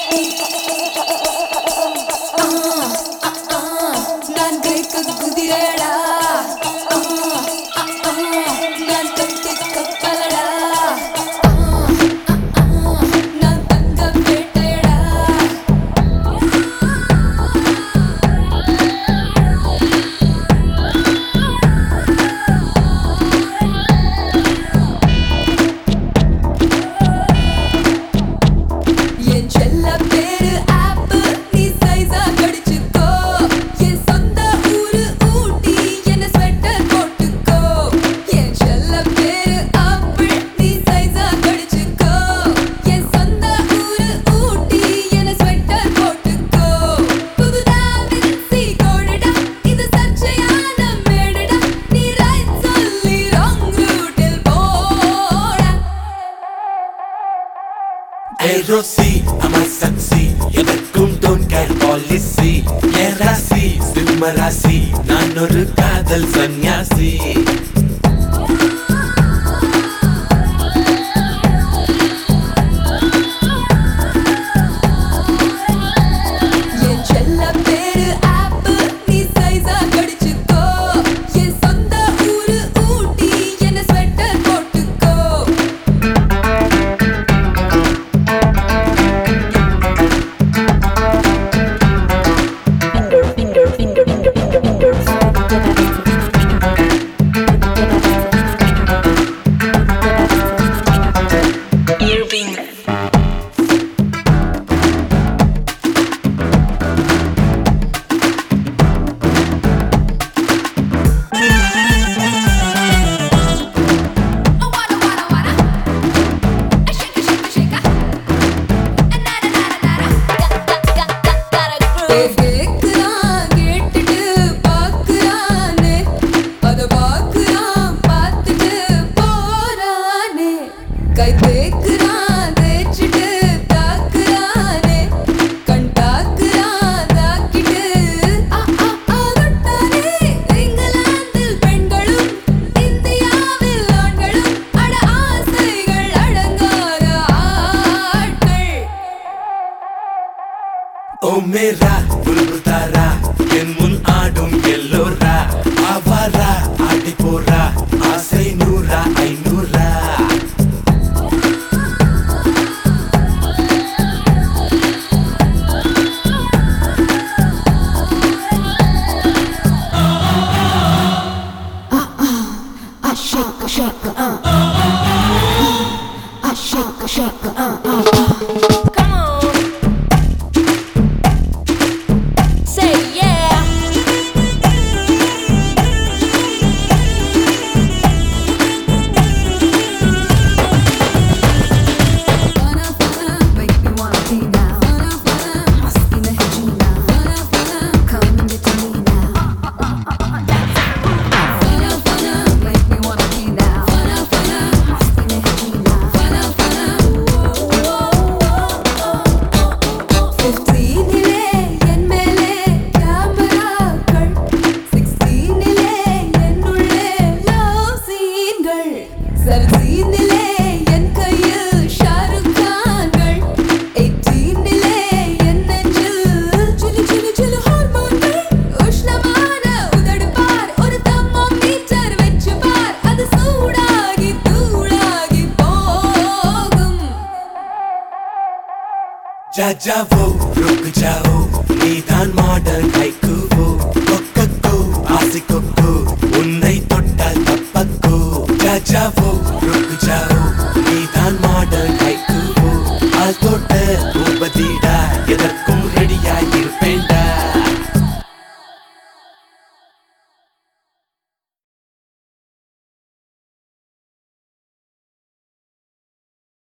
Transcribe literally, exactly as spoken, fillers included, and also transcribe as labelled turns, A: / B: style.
A: Rosie, I'm a sexy. எதற்கும் don't care policy. என் ராசி சிம்ம ராசி, நான் ஒரு காதல் சன்னியாசி. ஓ மேரா புல்புல் தாரா என் முன் ஆடும் எல்லோரா ஆவாரா ஆடி போரா ஆசை நூறா ஐநூறா
B: I shake, shake, uh, I shake, shake, uh, uh. Come on, say yeah. Fana fana, make me wanna be now. Fana fana, masti nahi jeena. Fana fana, come and get to me now. Fana fana, make me wanna be now. Fana fana, masti nahi jeena. Fana fana, fifteen ile en mele cameraகள், sixteen ile ennulle love sceneகள், seventeen ile en கையில் Shahrukh கான்கள், eighteen ile en நெஞ்சில் சிலு சிலு சிலு ஹார்மோன்கள், உஷ்ணமான உதடு பார், ஒரு thermometer வெச்சு பார், அது சூடாகி தூளாகி போகும்.
A: जा जाओ रुक जाओ நீதான் மாடர்ன் ஹைக்கூவோ கொக்கோ ஆசிக்கோ உன்னை தொட்டால் தப்பக்கோ जा जाओ रुक जाओ நீதான் மாடர்ன் ஹைக்கூவோ ஆல் தொட்ட பூபதிடா